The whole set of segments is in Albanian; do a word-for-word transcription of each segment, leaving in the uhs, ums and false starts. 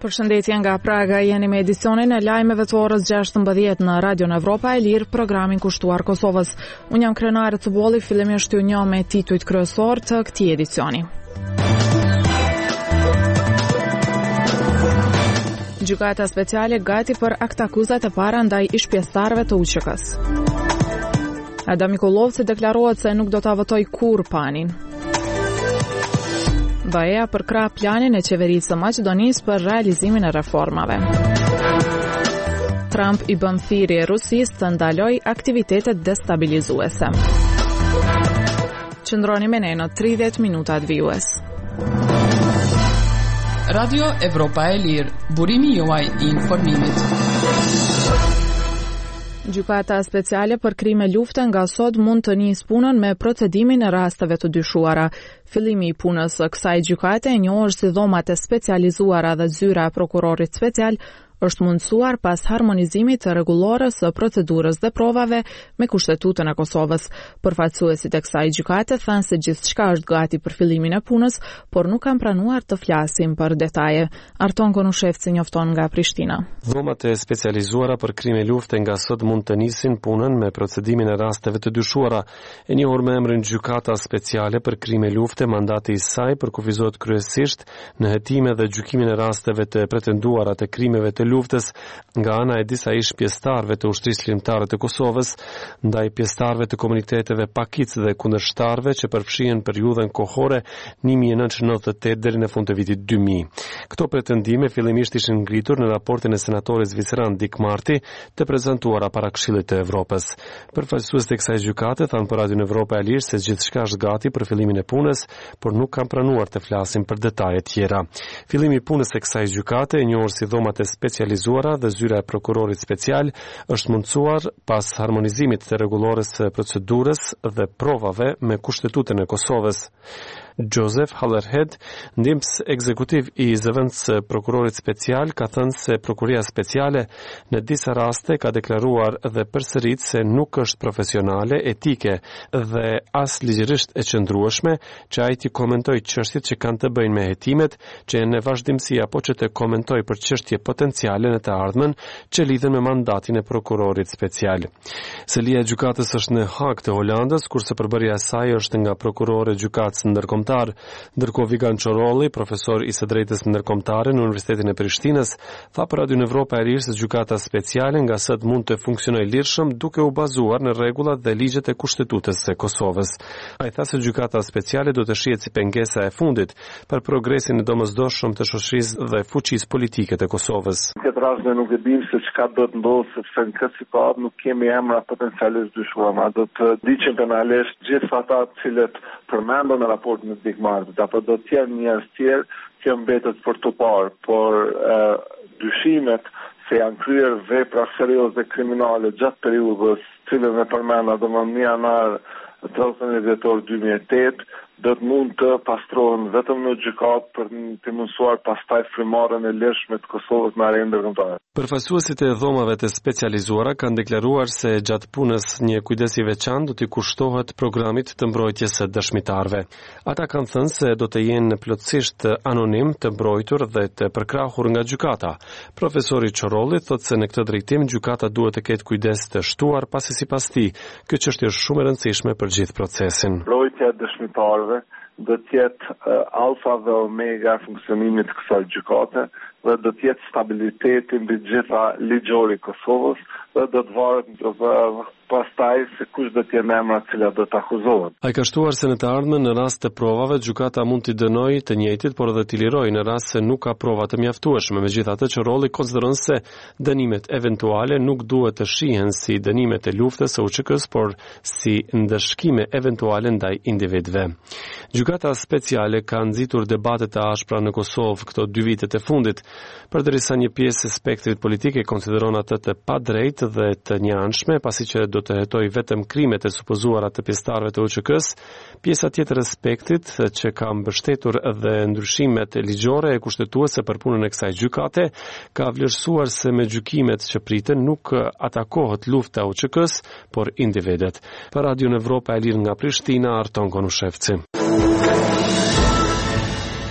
Përshëndetje nga Praga, jeni me edicionin e lajmeve të orës gjashtëmbëdhjetë në Radio Evropa e Lirë, programin kushtuar Kosovës. Unë jam Krenare Cubolli, fillimisht ju njoh me titujt kryesor të këtij edicioni. Gjykata speciale gati për aktakuzat e para ndaj ish-pjesëtarëve të U Q K-s. Adam Mikullovci deklarohet se nuk do ta votoj kurrë Panin. B E A përkrah planin e qeverisë së Maqedonisë për realizimin e reformave. Trump i bën thirrje Rusisë të ndalojë aktivitetet destabilizuese. Qëndroni me ne në tridhjetë minutat vijues. Radio Evropa e Lirë, burimi juaj i informimit. Gjykata speciale për krime lufte nga sot mund të nisë punën me procedimin e rasteve të dyshuara. Fillimi i punës së kësaj gjykate e njohur si dhomat e specializuara dhe zyra e prokurorit special është mundësuar pas harmonizimit të rregullores së procedurës dhe provave me Kushtetutën e Kosovës. Përfaqësuesit e kësaj gjykate thanë se gjithçka është gati për fillimin e punës, por nuk kanë pranuar të flasin për detaje. Arton Konushevci njofton nga Prishtina. Dhomat e specializuara për krime lufte nga sot mund të nisin punën me procedimin e rasteve të dyshuara. E njohur me emrin Gjykata Speciale për krime lufte, mandati i saj përkufizohet kryesisht në hetime dhe gjykimin e rasteve të pretenduara të krimeve të luftës nga ana e disa ish pjesëtarëve të ushtrisë ligjore të Kosovës ndaj pjesëtarëve të komuniteteve pakic dhe kundërshtarëve që përfshihen periudhën kohore një mijë e nëntëqind e nëntëdhjetë e tetë deri në fund të vitit dy mijë. Këto pretendime fillimisht ishin ngritur në raportin e senatorit zviceran Dick Marty të prezantuara para Këshillit të Evropës. Përfaqësuesit e kësaj gjykate thanë për Radio Evropa e Lirë se gjithçka është gati për fillimin e punës, por nuk kanë pranuar të flasin për detaje tjera. Fillimi i punës së kësaj gjykate, e njohur si dhomat e specializuara dhe zyra e prokurorit special, është mundësuar pas harmonizimit të rregullores së procedurës dhe provave me Kushtetutën e Kosovës. Joseph Hallerhead, ndihmës ekzekutiv i zëvendës së prokurorit special, ka thënë se prokuria speciale në disa raste ka deklaruar dhe përsërit se nuk është profesionale, etike dhe as ligjërisht e qëndrueshme që ai të komentojë çështjet që kanë të bëjnë me hetimet, që janë në vazhdimsi apo që të komentojë për çështje potenciale në të ardhmen që lidhen me mandatin e prokurorit special. Selia e gjykatës është në Haag të Holandës, kurse përbërja e saj është nga prokurori i gjykatës ndërkombëtar. Ndërkohë Vigan Çorolli, profesor i së drejtës ndërkombëtare në Universitetin e Prishtinës, tha për Radio Evropa e Lirë se gjykata speciale nga sot mund të funksionojë lirshëm duke u bazuar në rregullat dhe ligjet e Kushtetutës së Kosovës. Ai tha se gjykata speciale do të shihet si pengesa e fundit për progresin e domosdoshëm të shoqërisë dhe fuqisë politike të Kosovës. Këtë rast ne nuk e dim se çka do të ndodhë, sepse në këtë situatë nuk kemi emra potencialisht dyshuar, do të diqen penalisht gjithë ata të cilët përmendën në raportin e Dick Marty, apo do të jenë njerëz tjerë që mbetet për të parë, por uh, dyshimet se janë kryer vepra serioze kriminale gjatë periudhës, cilën e përmenda domethënë në janar tridhjetë e dhjetor dy mijë e tetë, do të mund të pastrohen vetëm në gjykatë për të mundësuar pastaj frymarrjen e lirshme të Kosovës në arenë ndërkombëtare. Përfaqësuesit e dhomave të specializuara kanë deklaruar se gjatë punës një kujdes i veçantë do t'i kushtohet programit të mbrojtjes së dëshmitarëve. Ata kanë thënë se do të jenë plotësisht anonim, të mbrojtur dhe të përkrahur nga gjykata. Profesori Çorolli thotë se në këtë drejtim gjykata duhet të ketë kujdes të shtuar, pasi sipas tij kjo çështje është shumë e rëndësishme për gjithë procesin. Mbrojtja e dëshmitarëve do të jetë uh, alfa dhe omega funksionimit të kësaj gjykate dhe do të jetë stabiliteti mbi gjitha ligjori i Kosovës dhe do të varet pastaj se kush do të jenë emrat që do të akuzohen. Ai ka shtuar se në të ardhmen në rast të provave gjykata mund t'i dënojë të njëjtit, por edhe t'i lirojë në rast se nuk ka prova të mjaftueshme. Megjithatë, Çorolli konsideron se dënimet eventuale nuk duhet të shihen si dënimet e luftës së U Q K-s, por si ndëshkime eventuale ndaj individëve. Gjykata speciale ka nxitur debate të ashpra në Kosovë këto dy vitet e fundit, përderisa një pjesë e spektrit politik e konsideron atë të padrejtë dhe të njanshme, pasi që do të hetoj vetëm krimet e supozuara të pjesëtarëve të U Q K-s. Pjesa tjetër e spektrit që ka mbështetur dhe ndryshimet ligjore e kushtetuese për punën e kësaj gjykate ka vlerësuar se me gjykimet që priten nuk atakohet lufta U Q K-s, por individet. Për Radio Evropa e Lirë nga Prishtina, Arton Konushevci.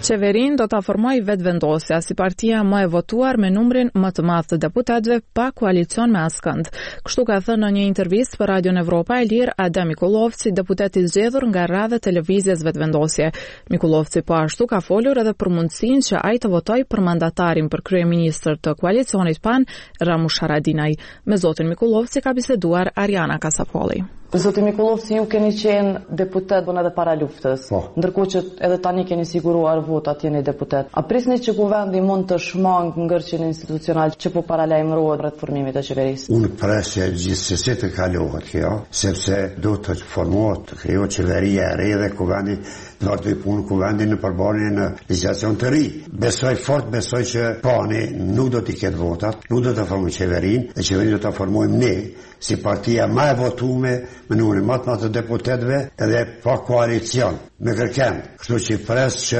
Qeverin do ta formojë vetëvendosja si partia më e votuar me numrin më të madh të deputetëve pa koalicion me askënd. Kështu ka thënë në një intervistë për Radion Evropa e Lirë Adem Mikulovci, deputet i zgjedhur nga radha televizjes vetëvendosje. Mikulovci po ashtu ka folur edhe për mundësinë që ai të votojë për mandatarin për kryeministër të koalicionit PAN, Ramush Haradinaj. Me zotin Mikulovci ka biseduar Ariana Kasapolli. Zoti Mikulovci, ju keni qenë deputet bën edhe para luftës, po. Ndërkohë që edhe tani keni siguruar votat, jeni deputet. A prisni që kuvendi mund të shmangë ngërçin institucional që po paralajmërohet rreth formimit të qeverisë? Unë pres që gjithsesi të kalohet kjo, sepse do të formohet, të krijohet qeveria e re dhe kuvendi do të punë kuvendi në përballje në legjislacion të ri. Besoj fort, besoj që pani nuk do t'i ketë votat, nuk do të formojë qeverinë, dhe qeverinë do ta formojmë ne, si partia më e votuar me numrin më të madh të deputetëve edhe pa koalicion, me kërkem. Kështu që pres që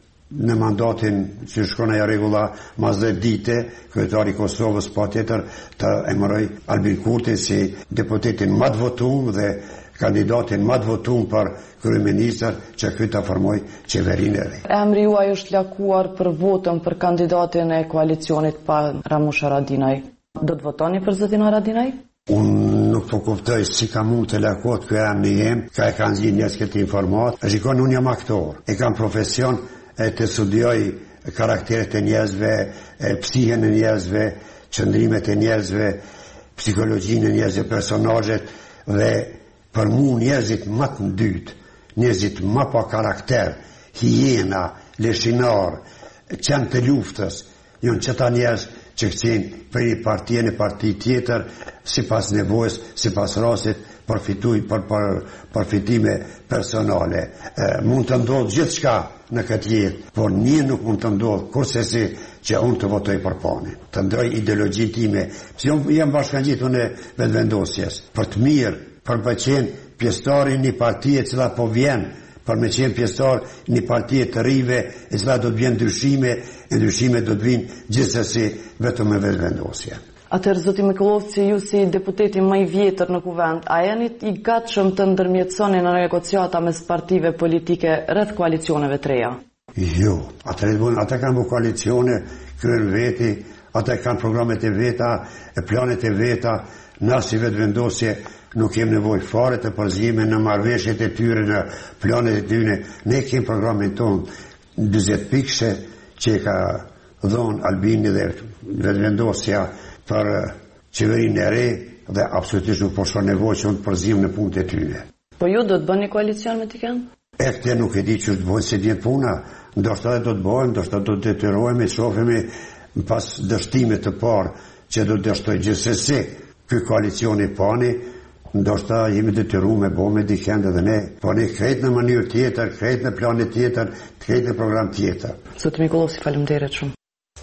në mandatin që shkon ajo rregulla mas dhe dite, kryetari i Kosovës patjetër të emëroj Albin Kurti si deputetin më të votuar dhe kandidatin më të votuar për kryeministër që ky ta formoj qeverinë e re. Emri juaj është lakuar për votën për kandidatin e koalicionit pa Ramush Haradinaj. Do të votoni për zotin Haradinaj? Unë nuk po kuptoj si ka mund të lakot kjo emri jem, ka e kanë zgjidhur njerëz këtë informat. Shikon, unë jam aktor, e kam profesion e të studioj karakteret e njerëzve, psihen e njerëzve, qëndrimet e njerëzve, psikologjinë e njerëzve, personazhet, dhe për mu njerëzit më të dytë, njerëzit më pa karakter, hiena, leshinar, qenë të luftës, janë qëta njerëz që këqenë për i partije në parti tjetër, si pas nevojës, si pas rastit, përfituj për, për përfitime personale. E, mund të ndodhë gjithë shka në këtë jetë, por një nuk mund të ndodhë, kurse si që unë të votoj për panin, të ndroj ideologji time, si unë jam bashkangjitur në vetëvendosjes, për të mirë, për për qenë pjesëtari një partije cila po vjenë, për me qenë pjesëtar një partije të rive, e cila do të vjen ndryshime, e ndryshime do të vinë gjithsesi vetëm me vetëvendosje. Atëherë, zoti Mikulovci, ju si deputeti më i vjetër në kuvend, a jeni i gatshëm të ndërmjetësoni në negociata mes partive politike rreth koalicioneve të reja? Jo, ata ata kanë koalicione, kryen veti, ata kanë programet e veta, e planet e veta, na si vetëvendosje nuk kem nevojë fare të përzime në marrëveshjet e tyre, në planet e tyre. Ne kem programin tonë dyzet pikëshe që ka dhonë Albini dhe vetëvendosja për qeverinë e re, dhe absolutisht nuk po shon nevojë që unë të përzim në punët e tyre. Po ju do të bëni koalicion me t'i kënd? E këtë nuk e di që të bëjnë se vjen puna, ndoshta do të bëjmë, ndoshta do të detyrohemi, shohemi pas dështimit të parë që do të dështoj gjithsesi ky koalicioni pani, ndoshta jemi detyruar me bëmë dikend edhe ne, po ne krejt në mënyrë tjetër, krejt në planet tjetër, krejt në program tjetër. Zoti Mikulovci, faleminderit shumë.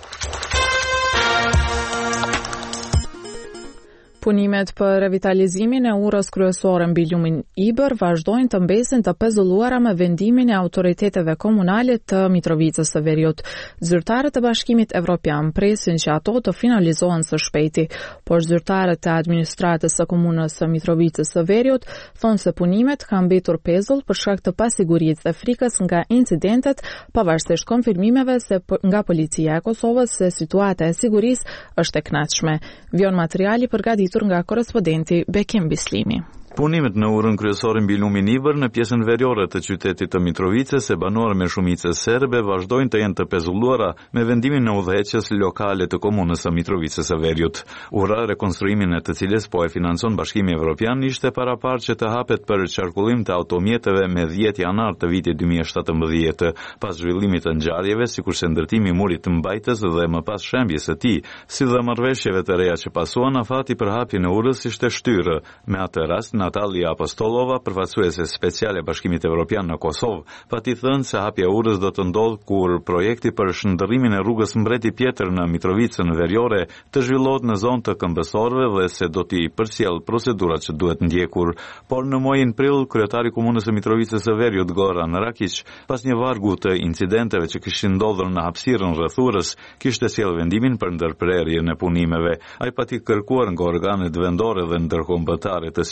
Punimet për revitalizimin e urës kryesore mbi lumin Ibër vazhdojnë të mbesin të pezulluara me vendimin e autoriteteve komunale të Mitrovicës së Veriut. Zyrtarët e Bashkimit Evropian presin që ato të finalizohen së shpejti, por zyrtarët e administratës së komunës së Mitrovicës së Veriut thonë se punimet kanë mbetur pezull për shkak të pasigurisë dhe frikës nga incidentet, pavarësisht konfirmimeve se nga policia e Kosovës se situata e sigurisë është e kënaqshme. Vjon materiali përgatitur nga korespondenti Bekim Bislimi. Punimet në urën kryesore mbi lumin Ibër në pjesën veriore të qytetit të Mitrovicës, e banuar me shumicë serbe, vazhdojnë të jenë të pezulluara me vendimin në udhëheqjes lokale të komunës së Mitrovicës së Veriut. Ura, rekonstruimin e të cilës po e financon Bashkimi Evropian, ishte paraparë që të hapet për qarkullim të automjeteve me dhjetë janar të vitit dy mijë e shtatëmbëdhjetë, pas zhvillimit të ngjarjeve, sikurse ndërtimi i murit të mbajtës dhe më pas shembjes së tij, si dhe marrëveshjeve të reja që pasuan, afati për hapjen e urës ishte shtyrë. Me atë rast, Natalia Apostolova, përfaqësuese speciale e Bashkimit Evropian në Kosovë, pati thënë se hapja e urës do të ndodhë kur projekti për shndërrimin e rrugës Mbreti Pjetër në Mitrovicën Veriore të zhvillohet në zonë të këmbësorëve dhe se do t'i përcjell procedurat që duhet ndjekur. Por në muajin prill, kryetari i komunës së Mitrovicës së Veriut, Goran Rakić, pas një vargu të incidenteve që kishin ndodhur në hapësirën rreth urës, kishte sjellë vendimin për ndërprerjen e punimeve. Ai pati kërkuar nga organet vendore dhe ndërkombëtare të sigurisë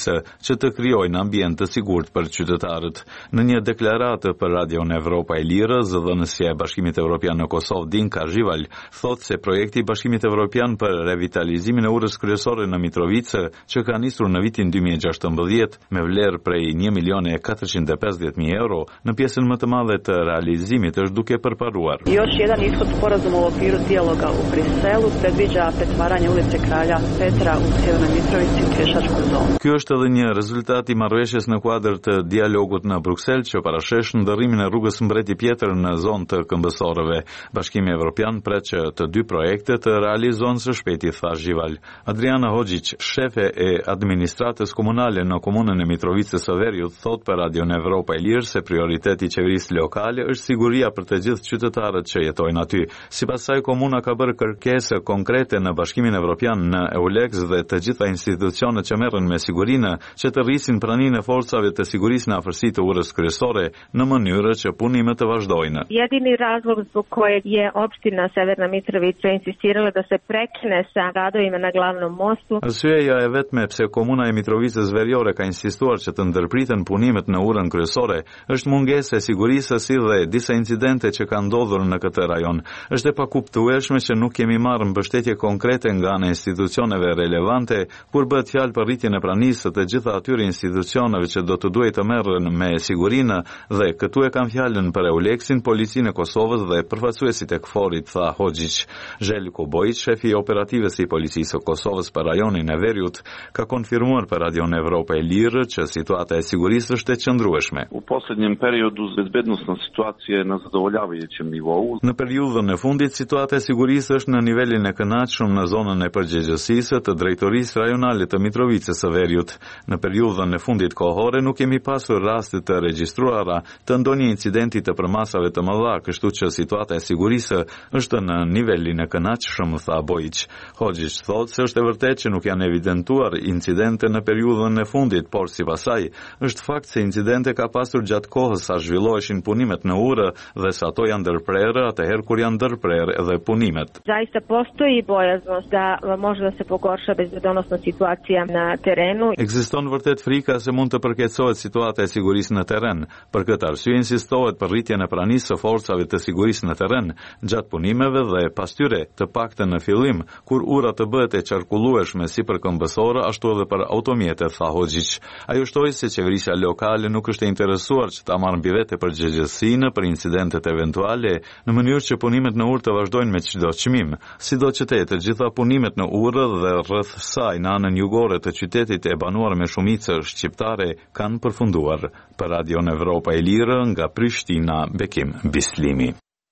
sigurisë që të krijojnë ambient të sigurt për qytetarët. Në një deklaratë për Radion Evropa e Lirë, zëdhënësja e Bashkimit Evropian në Kosovë Dinka Zhival thotë se projekti i Bashkimit Evropian për revitalizimin e urës kryesore në Mitrovice, që ka nisur në vitin dy mijë e gjashtëmbëdhjetë me vlerë prej një milion e katërqind e pesëdhjetë mijë euro, në pjesën më të madhe të realizimit është duke përparuar. Još jedan ishod sporazuma u okviru dijaloga u Briselu predviđa pretvaranje ulice Kralja Petra u Sjevernoj Mitrovici u pješačku zonë. Ky është edhe një rezultat i marrëveshjes në kuadër të dialogut në Bruksel që parashesh ndërrimin e rrugës Mbreti Pjetër në zonë të Këmbësorëve. Bashkimi Evropian pret që të dy projekte të realizohen së shpejti, tha Zhival. Adriana Hoxhić, shefe e administratës komunale në komunën e Mitrovicës së Veriut, thot për Radion Evropa e Lirë se prioriteti i qeverisë lokale është siguria për të gjithë qytetarët që jetojnë aty. Sipas saj, komuna ka bërë kërkesë konkrete në Bashkimin Evropian, në EULEX dhe të gjitha institucionet që merren me sigurinë që të rrisin praninë e forcave të sigurisë në afërsi të urës kryesore në mënyrë që punimet të vazhdojnë. Jedini razlog zbog kojeg je opština Severna Mitrovica insistirala da se prekine sa radovima na glavnom mostu. Arsyeja e vetme pse komuna e Mitrovicës Veriore ka insistuar që të ndërpriten punimet në urën kryesore është mungesa e sigurisë si dhe disa incidente që kanë ndodhur në këtë rajon. Është e pakuptueshme që nuk kemi marrë mbështetje konkrete nga ana e institucioneve relevante kur bëhet fjalë për rritjen e pranisë të gjitha atyre institucioneve që do të duhet të merren me sigurinë, dhe këtu e kam fjalën për EULEX-in, Policinë e Kosovës dhe përfaqësuesit e KFOR-it, tha Hoxhić. Željko Bojić, shefi i operativës i Policisë së Kosovës për rajonin e Veriut, ka konfirmuar për Radion Evropa e Lirë që situata e sigurisë është e qëndrueshme. U posljednjem periodu bezbednosna situacija je na zadovoljavajućem nivou. Në periudhën e fundit, situata e sigurisë është në nivelin e kënaqshëm në zonën e përgjegjësisë të drejtorisë rajonale të Mitrovicës së Veriut. Në periudhën e fundit kohore nuk kemi pasur raste të regjistruara të ndonjë incidenti të përmasave të mëdha, kështu që situata e sigurisë është në nivelin e kënaqshëm, tha Bojić. Hoxhić thotë se është e vërtetë që nuk janë evidentuar incidente në periudhën e fundit, por sipas saj është fakt se incidente ka pasur gjatë kohës sa zhvilloheshin punimet në urë dhe sa ato janë ndërprerë atëherë kur janë ndërprerë edhe punimet. Zaista postoji bojaznost da može da se pogorša bezbednosna situacija na terenu. Ekziston vërtet frika se mund të përkeqësohet situata e sigurisë në terren. Për këtë arsye insistohet për rritjen e pranisë së forcave të sigurisë në terren gjatë punimeve dhe pas tyre, të paktën në fillim, kur ura të bëhet e qarkullueshme si për këmbësorë ashtu edhe për automjete, tha Hoxhić. Ajo shtoi se qeverisja lokale nuk është e interesuar që ta marrë mbi vete përgjegjësinë për incidentet eventuale në mënyrë që punimet në urë të vazhdojnë me çdo çmim. Sido që të të gjitha punimet në urë dhe rreth saj në anën jugore të qytetit e banuar me shumicë shqiptare kanë përfunduar. Për Radion Evropa e Lirë, nga Prishtina, Bekim Bislimi.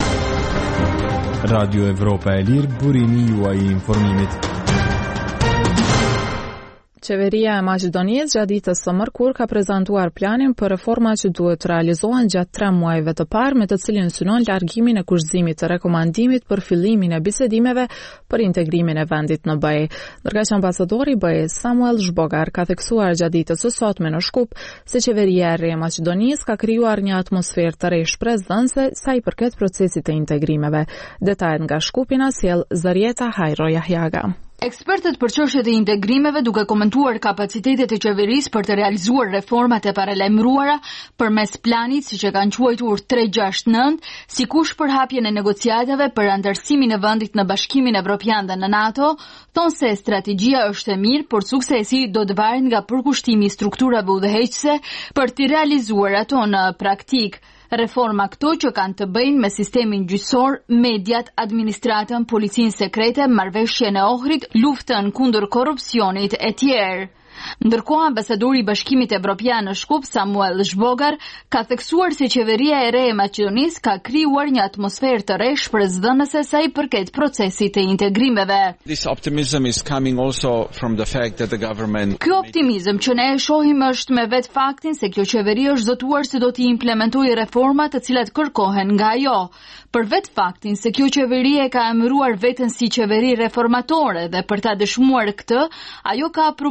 Radio Evropa e Lirë, burimi juaj i informimit. Qeveria e Maqedonisë gjatë ditës së mërkur ka prezantuar planin për reforma që duhet të realizohen gjatë tre muajve të parë, me të cilin synon largimin e kushtzimit të rekomandimit për fillimin e bisedimeve për integrimin e vendit në B E. Ndërkaq ambasadori i B E Samuel Zhbogar ka theksuar gjatë ditës së sotme në Shkup se qeveria e re e Maqedonisë ka krijuar një atmosferë të re shpresdhënëse sa i përket procesit të integrimeve. Detajet nga Shkupi na sjell Zarieta Hajro Jahjaga. Ekspertët për çështjet e integrimeve duke komentuar kapacitetet e qeverisë për të realizuar reformat e paralajmëruara përmes planit siç e kanë quajtur tre gjashtë nëntë, sikush për hapjen e negociatave për antarësimin e vendit në Bashkimin Evropian dhe në NATO, thonë se strategjia është e mirë, por suksesi do të varet nga përkushtimi i strukturave udhëheqëse për të realizuar ato në praktik. Reforma këto që kanë të bëjnë me sistemin gjyqësor, mediat, administratën, policinë sekrete, marrëveshjen e Ohrit, luftën kundër korrupsionit e tjerë. Ndërkohë, ambasadori i Bashkimit Evropian në Shkup, Samuel Zhbogar, ka theksuar se qeveria e re e Maqedonisë ka krijuar një atmosferë të re shpresdhënëse sa i përket procesit të integrimeve. This optimism is coming also from the fact that the government Ky optimizëm që ne e shohim është me vetë faktin se kjo qeveri është zotuar se do të implementojë reforma të cilat kërkohen nga ajo. Për vetë faktin se kjo qeveri e ka emëruar veten si qeveri reformatore dhe për ta dëshmuar këtë, ajo ka aprovuar dhe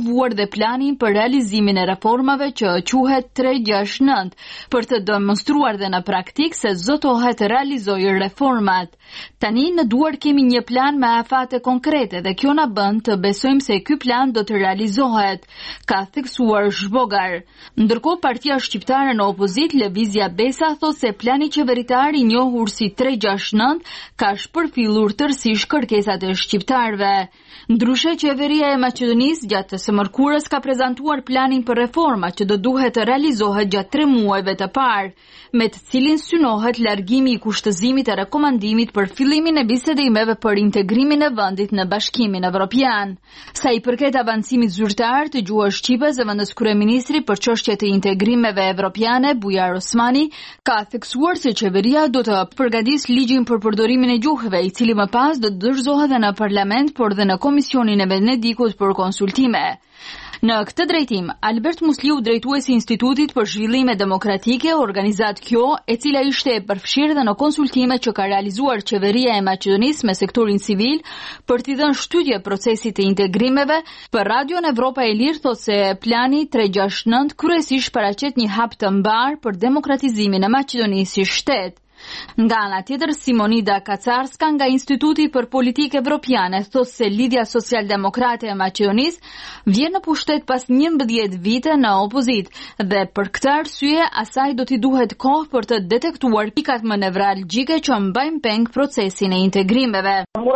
planin për realizimin e reformave që quhet tre gjashtë nënt, për të demonstruar dhe në praktik se zotohet të realizojë reformat. Tani në duar kemi një plan me afate konkrete dhe kjo na bën të besojmë se ky plan do të realizohet, ka theksuar Zhbogar. Ndërkohë Partia Shqiptare në opozit, Lëvizja Besa, thot se plani qeveritar i njohur si tre gjashtë nënt ka shpërfillur tërësisht kërkesat e shqiptarëve. Ndryshe, qeveria e Maqedonisë gjatë së mërkurës ka prezantuar planin për reforma që do duhet të realizohet gjatë tre muajve të parë, me të cilin synohet largimi i kushtëzimit e rekomandimit për fillimin e bisedimeve për integrimin e vendit në Bashkimin Evropian. Sa i përket avancimit zyrtar të gjuhës shqipe, zëvendës kryeministri për çështjet e integrimeve evropiane, Bujar Osmani, ka theksuar se qeveria do të përgatisë ligjin për përdorimin e gjuhëve, i cili më pas do të dorëzohet në parlament, por dhe në Komisionin e Venedikut për konsultime. Në këtë drejtim, Albert Musliu, drejtuesi i Institutit për Zhvillime Demokratike, organizat kjo, e cila ishte e përfshirë dhe në konsultime që ka realizuar qeveria e Maqedonisë me sektorin civil për t'i dhënë shtytje procesit të integrimeve, për Radion Evropa e Lirë thot se plani tre gjashtë nënt kryesisht paraqet një hap të mbar për demokratizimin e Maqedonisë si shtet. Nga ana tjetër, Simonida Kacarska nga Instituti për Politikë Evropiane thot se Lidhja Social-Demokrate e Maqedonisë vjen në pushtet pas njëmbëdhjetë vite në opozit dhe për këtë arsye asaj do t'i duhet kohë për të detektuar pikat më nevralgjike që mbajnë peng procesin e integrimeve.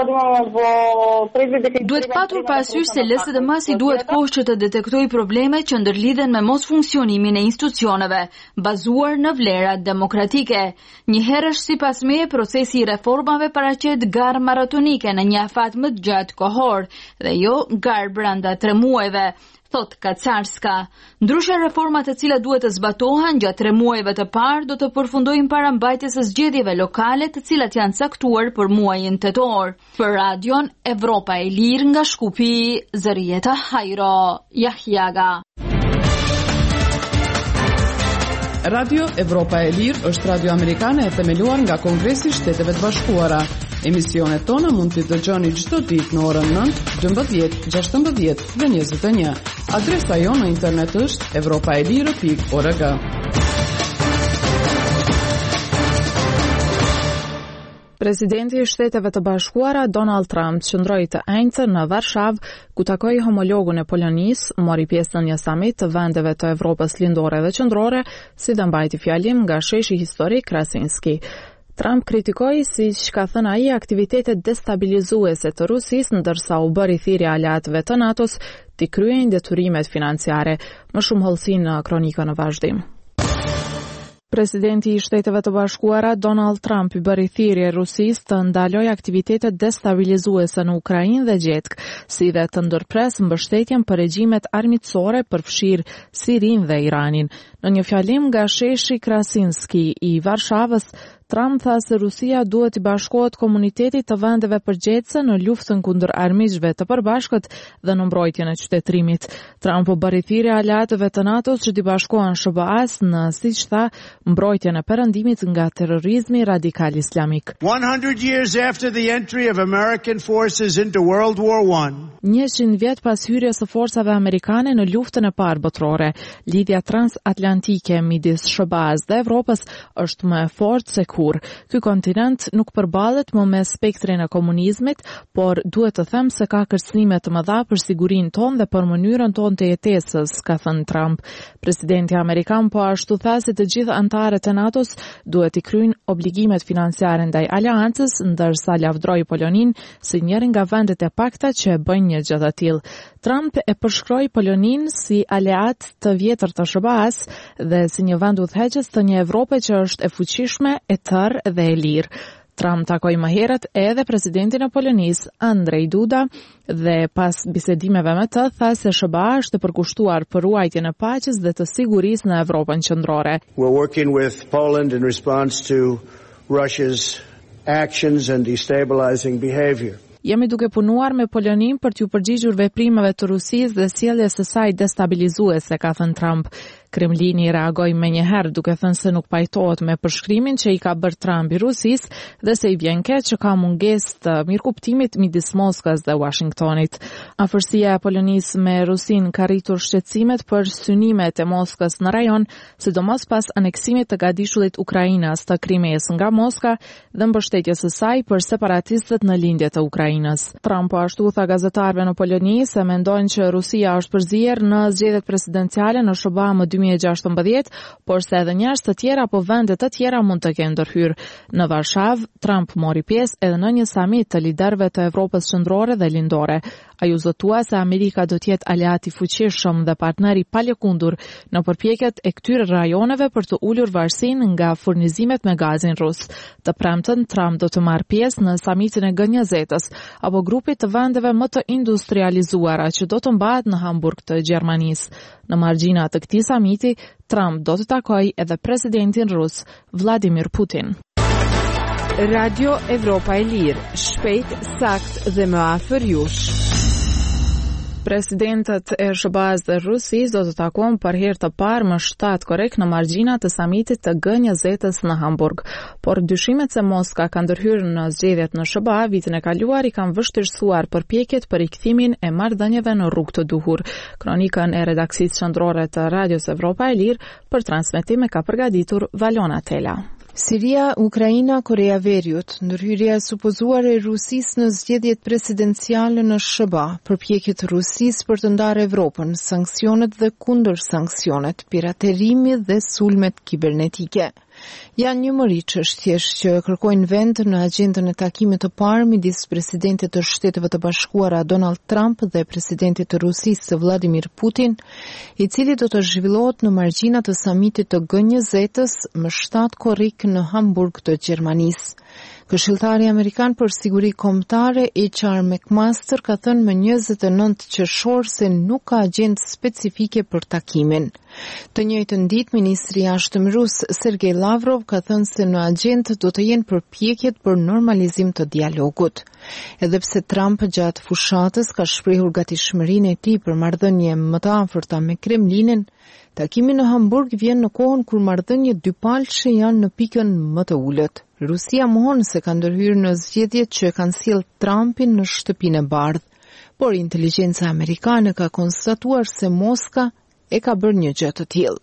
Duhet patur parasysh se L S D M-si duhet kohë që të detektojë problemet që ndërlidhen me mos funksionimin e institucioneve, bazuar në vlerat demokratike. Një herësh sipas meje, procesi i reformave paraqet garë maratonike në një afat më të gjatë kohor dhe jo garë brenda tre muajve, thot Kacarska. Ndryshe, reformat të cilat duhet të zbatohen gjatë tre muajve të parë do të përfundojnë para mbajtjes së zgjedhjeve lokale të cilat janë caktuar për muajin tetor. Për Radion Evropa e Lirë nga Shkupi, Zërieta Hajro, Jahjaga. Radio Evropa e Lirë është radio amerikane e themeluar nga Kongresi i Shteteve të Bashkuara. Emisionet tona mund t'i dëgjoni çdo ditë në orën nëntë, gjembëdhjetë, gjashtëmbëdhjetë dhe njëzet e një. Adresa jonë në internet është evropaelire pikë org. Presidenti i Shteteve të Bashkuara Donald Trump qëndroi të enjtën në Varshavë, ku takoi homologun e Polonisë, mori pjesë në një samit të vendeve të Evropës lindore dhe qendrore, si dhe mbajti fjalim nga sheshi historik Krasinski. Trump kritikoi, siç ka thënë ai, aktivitetet destabilizuese të Rusisë, ndërsa u bëri thirrje aleatëve të NATO-s të kryejnë detyrimet financiare. Më shumë hollësi në kronikën në vazhdim. Presidenti i Shteteve të Bashkuara Donald Trump i bëri thirrje Rusisë të ndalojë aktivitetet destabilizuese në Ukrainë dhe Gjetk, si dhe të ndërpresë mbështetjen për regjimet armiqësore përfshirë Sirinë dhe Iranin. Në një fjalim nga sheshi Krasinski i Varshavës, Trump tha se Rusia duhet të bashkohet komunitetit të vendeve përgjithëse në luftën kundër armiqve të përbashkët dhe në mbrojtjen e qytetërimit. Trump u bëri thirrje aleatëve të NATO-s që të bashkohen S B A-s në, siç tha, mbrojtjen e perëndimit nga terrorizmi radikal islamik. one hundred years after the entry of American forces into World War One. njëqind vjet pas hyrjes së forcave amerikane në luftën e parë botërore, lidhja transatlantike midis S B A-s dhe Evropës është më e fortë se kur. Ky kontinent nuk përballet më me spektrin e komunizmit, por duhet të them se ka kërcënime të mëdha për sigurinë tonë dhe për mënyrën tonë të jetesës, ka thënë Trump. Presidenti amerikan po ashtu tha se të gjithë anëtarët e NATO-s duhet i kryejnë obligimet financiare ndaj aleancës, ndërsa lavdroi Poloninë si njërin nga vendet e pakta që e bëjnë një gjë të tillë. Trump e përshkroi Poloninë si aleat të vjetër të S B A-s dhe si një vend udhëheqës të një Evrope që është e fuqishme, e tërë dhe e lirë. Trump takoi më herët edhe presidentin e Polonisë, Andrzej Duda, dhe pas bisedimeve me të tha se S B A është e përkushtuar për ruajtjen e paqes dhe të sigurisë në Evropën qendrore. We're working with Poland in response to Russia's actions and destabilizing behavior. Jemi duke punuar me Poloninë për t'ju përgjigjur veprimeve të Rusisë dhe sjelljes së saj destabilizuese, ka thënë Trump. Kremlini reagoi menjëherë duke thënë se nuk pajtohet me përshkrimin që i ka bërë Trumpi Rusisë dhe se i vjen keq që ka mungesë të mirëkuptimit midis Moskës dhe Washingtonit. Afërsia e Polonisë me Rusinë ka rritur shqetësimet për synimet e Moskës në rajon, sidomos pas aneksimit të gadishullit Ukrainas të Krimeas nga Moska dhe mbështetjes së saj për separatistët në lindje të Ukrainës. Trump po ashtu tha gazetarëve në Poloni se mendojnë që Rusia është përzier në zgjedhjet presidenciale në S B A më dy mijë e gjashtëmbëdhjetë, por se edhe njerëz të tjera apo vende të tjera mund të kenë ndërhyrë. Në Varshavë, Trump mori pjesë edhe në një samit të liderëve të Evropës qendrore dhe lindore. Ai u zotua se Amerika do të jetë aleat i fuqishëm dhe partneri palëkundur në përpjekjet e këtyre rajoneve për të ulur varësinë nga furnizimet me gazin rus. Të premten, Trump do të marrë pjesë në samitin e G njëzet-s, apo grupit të vendeve më të industrializuara që do të mbahet në Hamburg të Gjermanisë. Në margjina të këtij samiti, Trump do të takojë edhe presidentin rus, Vladimir Putin. Radio Evropa e Lirë, shpejt, sakt dhe më afër jush. Presidentët e S B A-s dhe Rusisë do të takohen për herë të parë më shtatë korrekt në margjina të samitit të G njëzet-s në Hamburg. Por dyshimet se Moska ka ndërhyrë në zgjedhjet në S B A vitin e kaluar i kanë vështirësuar përpjekjet për rikthimin e marrëdhënieve në rrugë të duhur. Kronikën e redaksisë qendrore të Radios Evropa e Lirë për transmetim e ka përgatitur Valona Tela. Siria, Ukraina, Korea Veriut, ndërhyrja e supozuar e Rusisë në zgjedhjet presidenciale në S B A, përpjekjet e Rusisë për të ndarë Evropën, sanksionet dhe kundër sanksionet, piraterimi dhe sulmet kibernetike. Janë një mëri çështjesh që kërkojnë vend në agjendën e takimit të parë midis presidentit të Shteteve të Bashkuara Donald Trump dhe presidentit të Rusisë Vladimir Putin, i cili do të zhvillohet në margjina të samitit të G njëzet-s më shtatë korrik në Hamburg të Gjermanisë. Këshilltari Amerikan për siguri kombëtare H R McMaster ka thënë më njëzet e nëntë qershor se nuk ka agjendë specifike për takimin. Të njëjtën ditë, ministri i jashtëm rus Sergej Lavrov ka thënë se në agjendë do të jenë përpjekjet për normalizim të dialogut. Edhe pse Trump gjatë fushatës ka shprehur gatishmërinë e tij për marrëdhënie më të afërta me Kremlinin, takimi në Hamburg vjen në kohën kur marrëdhëniet dypalçe janë në pikën më të ulët. Rusia mohon se ka ndërhyrë në zgjedhjet që kanë sjellë Trumpin në Shtëpinë e Bardhë, por inteligjenca amerikane ka konstatuar se Moska e ka bërë një gjë të tillë.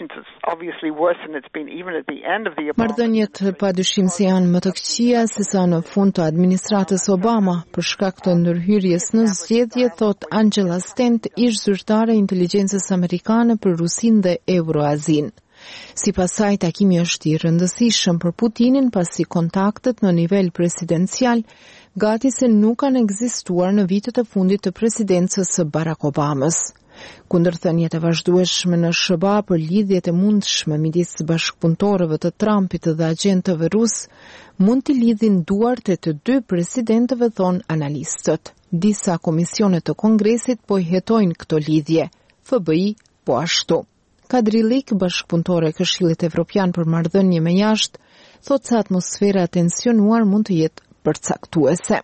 Marrëdhëniet padyshim se janë më të këqija se sa në fund të administratës Obama për shkak të ndërhyrjes në zgjedhje, thot Angela Stent, ish zyrtare e inteligjencës amerikane për Rusinë dhe Euroazinë. Sipas saj, takimi është i rëndësishëm për Putinin pasi kontaktet në nivel presidencial gati se nuk kanë ekzistuar në vitet e fundit të presidencës së Barack Obamës. Kundërthëniet e vazhdueshme në S B A për lidhjet e mundshme midis bashkëpunëtorëve të Trumpit dhe agjentëve rus mund t'i lidhin duart e të dy presidentëve, thon analistët. Disa komisione të Kongresit po i hetojnë këto lidhje, F B I po ashtu. Kadrilik, bashkëpunëtore e Këshillit Evropian për marrëdhënie me jashtë, thotë se atmosfera e tensionuar mund të jetë përcaktuese.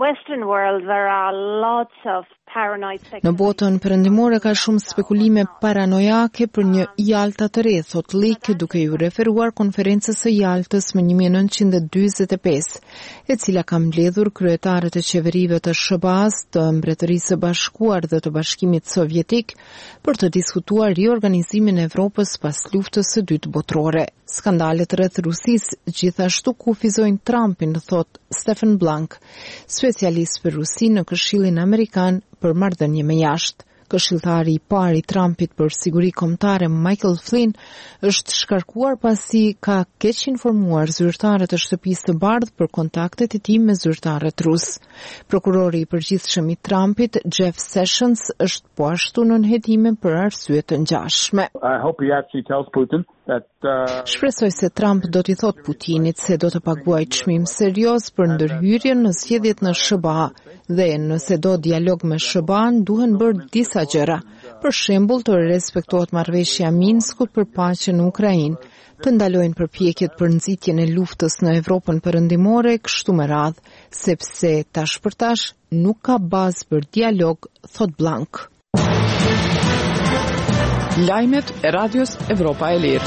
Në botën perëndimore ka shumë spekulime paranojake për një Jalta të re, thot Lik, duke ju referuar konferencës së Jaltës më një mijë e nëntëqind e dyzet e pesë, e cila ka mbledhur kryetarët e qeverive të S B A-s, të Mbretërisë së Bashkuar dhe të Bashkimit Sovjetik për të diskutuar riorganizimin e Evropës pas luftës së dytë botërore. Skandalet rreth Rusisë gjithashtu kufizojnë Trumpin, thot Stephen Blank, specialist për Rusi në Këshillin Amerikan për marrëdhënie me jashtë. Këshilltari i parë i Trumpit për siguri kombëtare Michael Flynn është shkarkuar pasi ka keq informuar zyrtarët e Shtëpisë së Bardhë për kontaktet e tij me zyrtarët rus. Prokurori i përgjithshëm i Trumpit, Jeff Sessions, është po ashtu nën hetime për arsye të ngjashme. Shpresoj se Trump do t'i thot Putinit se do të paguajë çmim serioz për ndërhyrjen në zgjedhjet në S B A dhe nëse do dialog me S B A-n duhen bërë disa gjëra. Për shembull, të respektohet marrëveshja Minskut për paqen në Ukrainë, të ndalojnë përpjekjet për nxitjen e luftës në Evropën perëndimore, kështu me radhë, sepse tash për tash nuk ka bazë për dialog, thot Blank. Lajmet e Radios Evropa e Lirë.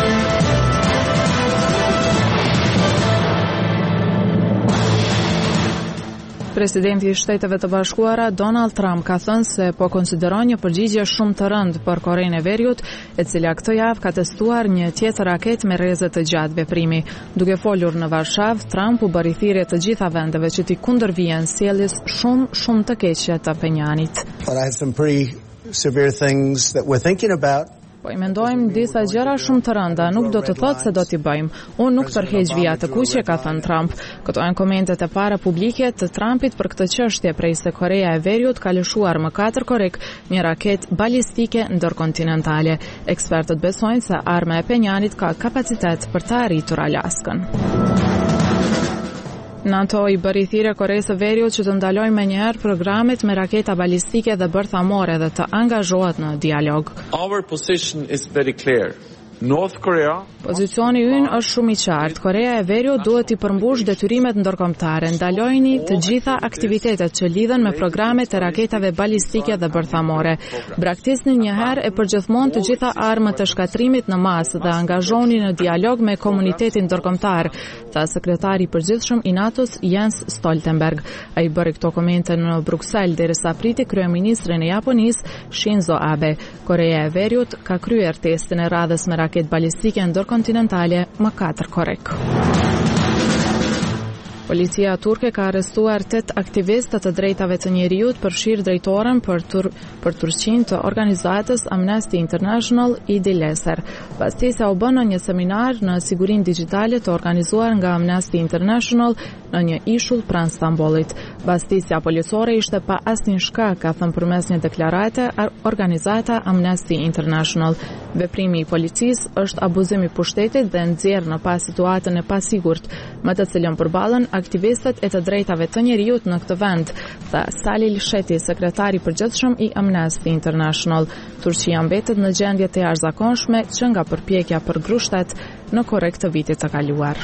Presidenti i Shteteve të Bashkuara Donald Trump ka thënë se po konsideron një përgjigje shumë të rëndë për Korenë e Veriut, e cila këtë javë ka testuar një tjetër raketë me rreze të gjatë veprimi. Duke folur në Varshavë, Trump u bëri thirrje të gjitha vendeve që t'i kundërvijnë sjelljes shumë shumë të keqe të Penjanit. But I have some pretty severe things that we're thinking about. Po i mendojmë disa gjëra shumë të rënda, nuk do të thotë se do t'i bëjmë. Unë nuk tërheq vija të kuqe, ka thënë Trump. Këto janë komentet e para publike të Trumpit për këtë çështje, prej se Korea e Veriut ka lëshuar më katër korek një raketë balistike ndërkontinentale. Ekspertët besojnë se arma e Penjanit ka kapacitet për të arritur Alaskën. NATO i bëri thirrje Koreasë së Veriut që të ndalojë menjëherë programet me raketa balistike dhe bërthamore dhe të angazhohet në dialog. Our position is very clear. North Korea Pozicioni ynë është shumë i qartë. Korea e Veriut duhet i përmbush detyrimet ndërkombëtare, ndalojini të gjitha aktivitetet që lidhen me programet e raketave balistike dhe bërthamore. Braktisni një herë e përgjithmonë të gjitha armët e shkatrimit në masë dhe angazhoni në dialog me komunitetin ndërkombëtar, tha sekretari i përgjithshëm i NATO-s Jens Stoltenberg. Ai bëri këto komente në Bruksel derisa priti kryeministrin e Japonisë Shinzo Abe. Korea e Veriut ka kryer testin e radhës me raketë balistike ndërkontinentale më katër korek. Policia turke ka arrestuar tet aktivistë të drejtave të njerëzit, përfshirë drejtoren për tur për Turqinë të organizatës Amnesty International Idi Leser. Pastisa u bën në një seminar në sigurinë digjitale të organizuar nga Amnesty International në një ishull pranë Stambollit. Bastisja policore ishte pa asnjë shkak, ka thënë përmes një deklarate organizata Amnesty International. Veprimi i policisë është abuzim i pushtetit dhe nxjerr në pas situatën e pasigurt, me të cilën përballen aktivistët e të drejtave të njerëzit në këtë vend, tha Salil Sheti, sekretari i përgjithshëm i Amnesty International. Turqia mbetet në gjendje të jashtëzakonshme që nga përpjekja për grushtet në korrekt të vitit të kaluar.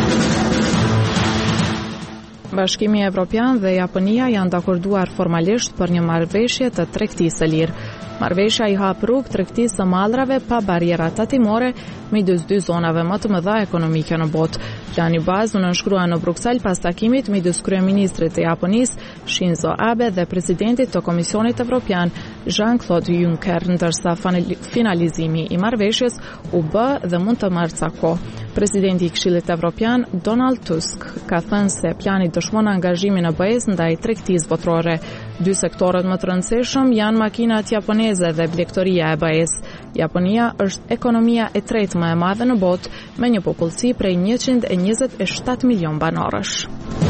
Bashkimi Evropian dhe Japonia janë dakorduar formalisht për një marrëveshje të tregtisë së lirë. Marrëveshja i hap rrugë tregtisë së mallrave pa barriera tatimore midis dy zonave më të mëdha ekonomike në botë. Plani bazë u nënshkrua në Bruksel pas takimit midis kryeministrit të Japonisë Shinzo Abe dhe presidentit të Komisionit Evropian Jean-Claude Juncker, ndërsa finalizimi i marrëveshjes u bë dhe mund të marrë ca kohë. Presidenti i Këshillit Evropian Donald Tusk ka thënë se plani dëshmon angazhimin e B E S ndaj tregtisë botërore. Dy sektorët më të rëndësishëm janë makinat japoneze dhe blegtoria e B E S. Japonia është ekonomia e tretë më e madhe në botë me një popullsi prej njëqind e njëzet e shtatë milion banorësh.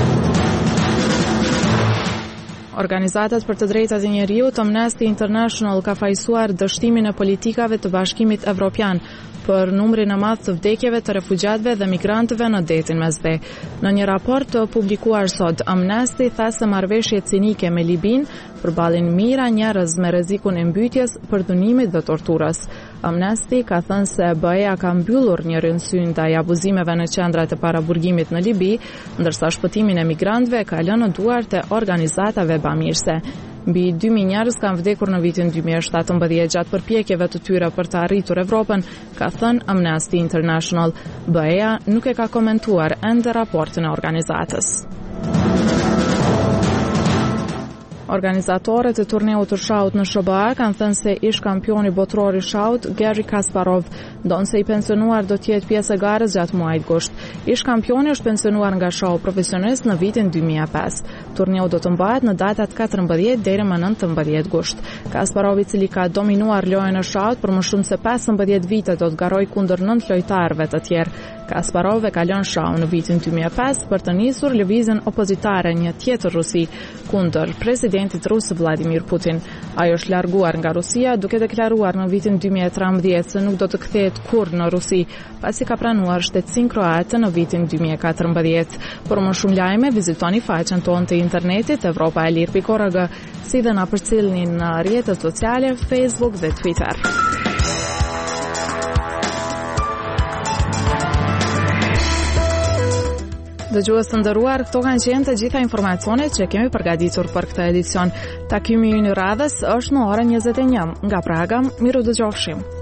Organizatat për të drejtat e njerëzit Amnesty International ka fajsuar dështimin e politikave të Bashkimit Evropian për numrin e madh të vdekjeve të refugjatëve dhe migrantëve në detin Mesdhe. Në një raport të publikuar sot, Amnesty tha se marrëveshjet cinike me Libin përballin mijëra njerëz me rrezikun e mbytjes, përdhunimit dhe torturës. Amnesty ka thënë se B E A ka mbyllur një rrëncy ndaj abuzimeve në qendrat e paraburgimit në Libi, ndërsa shpëtimin e migrantëve ka lënë në duart e organizatave bamirëse. Mbi dy mijë njerëz kanë vdekur në vitin dy mijë e shtatëmbëdhjetë gjatë përpjekjeve të tyre për të arritur Evropën, ka thënë Amnesty International. B E A nuk e ka komentuar ende raportin e organizatës. Organizatorët e turneut të shaut në S B A kanë thënë se ish kampioni botror i shaut Garry Kasparov donse i pensionuar do të jetë pjesë e garës gjatë muajit gusht. Ish kampioni është pensionuar nga shau profesionist në vitin dy mijë e pesë. Turneu do të mbahet në datat katërmbëdhjetë deri më nëntëmbëdhjetë gusht. Kasparov, i cili ka dominuar lojën e shaut për më shumë se pesëmbëdhjetë vite, do të garojë kundër nëntë lojtarëve të tjerë. Kasparov e ka lënë shau në vitin dy mijë e pesë për të nisur lëvizjen opozitare një tjetër Rusi kundër presidentit rus Vladimir Putin. Ajo është larguar nga Rusia duke deklaruar në vitin dy mijë e trembëdhjetë se nuk do të kthehet kurrë në Rusi, pasi ka pranuar shtetësinë kroate në vitin dy mijë e katërmbëdhjetë. Për më shumë lajme, vizitoni faqen tonë të internetit evropa e lirë pikë org, si dhe na përcjellni në rrjetet sociale Facebook dhe Twitter. Dëgjues të nderuar, këto kanë qenë të gjitha informacionet që kemi përgatitur për këtë edicion. Takimi i radhës është në orën njëzet e një. Nga Praga, miru dëgjofshim.